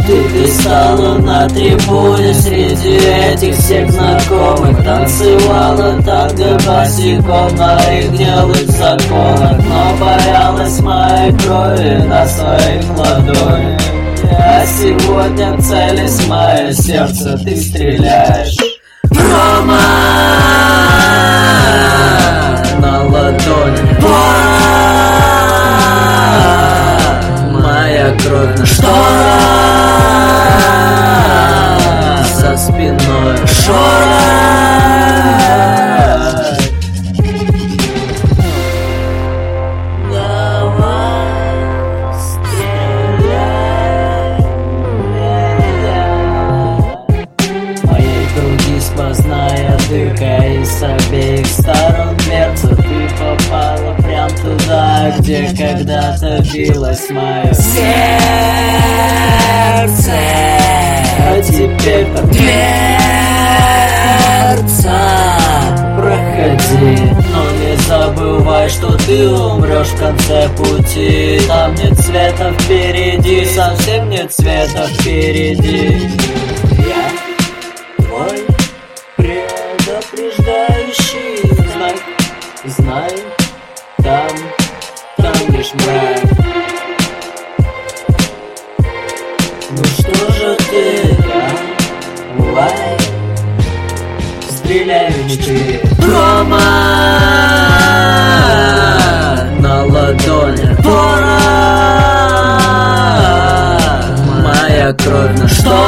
Ты писала на трибуне среди этих всех знакомых, танцевала танго босиком на их гнилых законах, но боялась моей крови на своих ладонях. А сегодня, целясь в мое сердце, ты стреляешь. Промо на ладони. Моя кровь на шторах, за спиной шорох. Сквозная дырка, и с обеих сторон дверца. Ты попала прям туда, где когда-то билось мое сердце. А теперь под дверца проходи, но не забывай, что ты умрешь в конце пути. Там нет света впереди, совсем нет света впереди. Я твой предупреждающий знак. Знай, там лишь мрак. Ну что же ты, давай, стреляй в мечты. Промо на ладони. Пора, моя кровь на что?